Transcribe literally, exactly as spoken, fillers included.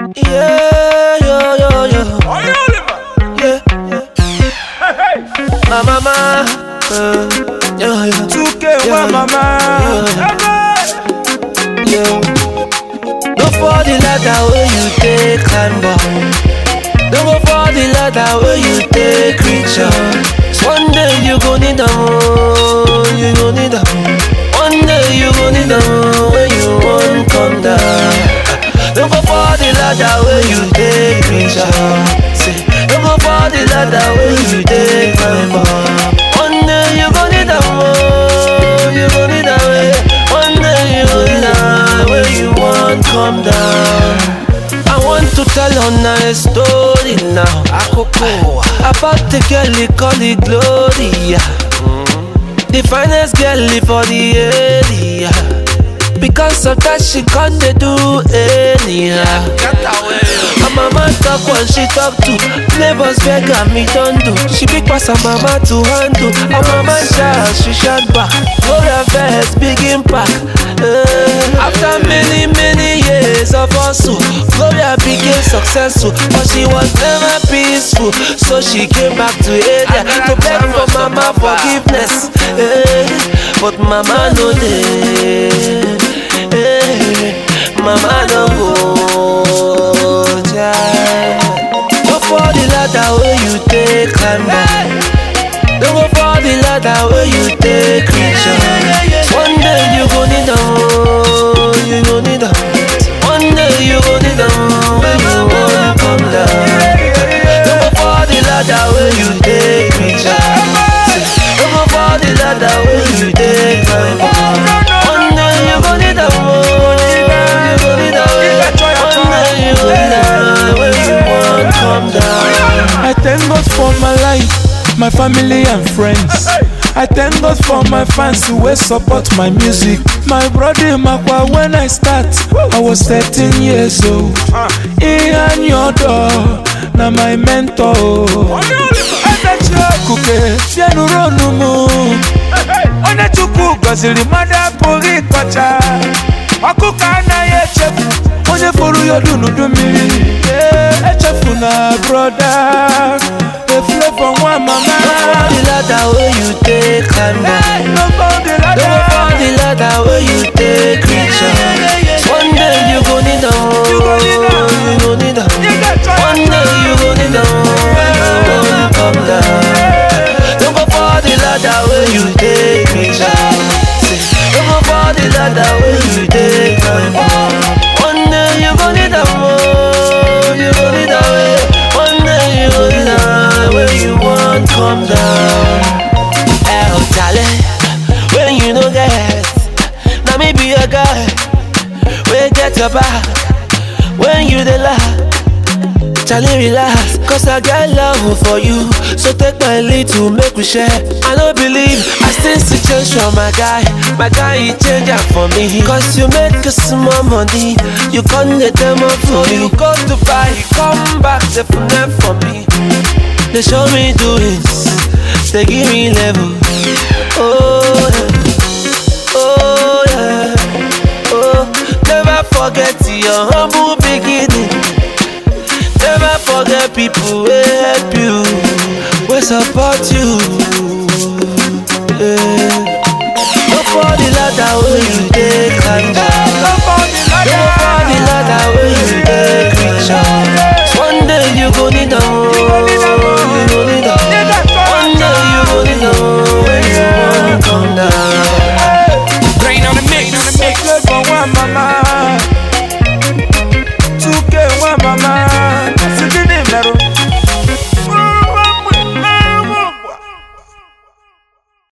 Yeah, yo, yo, yo. Yeah, my mama. Uh, yeah, yeah. two K, yeah, mama. Yeah. Yeah. Go for the ladder where you take climb up. Don't go for the ladder where you take reach up. One day you gon' need them, you gon' need them. One day you gon' need them when you won't come down. Don't go for the ladder where you take reach up. Say, don't go for the ladder where you take climb up. One day you gon' need them, you gon' need them. One day you gon' need them when you won't come down. I want to tell on a story now. Akoko about the girl they call it Gloria, the finest girl for the area. Because of that she can't do anyhow. Her mama talk when she talk to neighbors beg her me don't do. She big pass her mama to handle. Her mama shout, she shout back. Gloria vex, big impact. uh, After many many years of hustle, Gloria became successful, but she was never peaceful. So she came back to area to beg for mama forgiveness. uh, But mama no dey. Hey, mama don't go, child. Go for the ladder where you take climb up. Don't go for the ladder where you take reach up. One day you gon' need them, you gon' need them. One day you gon' need them when you won't come down. Don't go for the ladder where you take reach up. Don't go for the ladder where you take climb up. One day you gon' need them. I thank God for my life, my family and friends. I thank God for my fans who will support my music. My brother Makwa, when I start, I was thirteen years old. Ian your door, now my mentor. Kuke, sienu ronu mu. One chuku gazili mada pori kocha. Akuka na ye chefu. Onye furu yodu nudumiri. Echefu na brother. The flavor one mama. Don't the ladder where you take climb up. Don't go the ladder. Don't go the ladder where you take reach up. One day you gon' need them. You gon' need them. One day you gon' need them. You gon' come down. Don't go for the ladder where you take reach up. Don't go for the ladder where you take climb up. One day you gon' need them. You gon' need them. One day you gon' need them when you won't come down. Oh, darling, when you no get, now me be a guy. We get your back when you the laugh. Charlie, relax, cause I got love for you. So take my lead to make we share. I don't believe I still see change from my guy. My guy, he change up for me. Cause you make a small money. You can't get them up for me. You go to buy, come back, they finesse for me. They show me doings, they give me level. Oh yeah, oh yeah, oh. Never forget your humble beginning. Never forget people who help you, who support you. Yeah. Go for the ladder where you take climb up. Go for the ladder.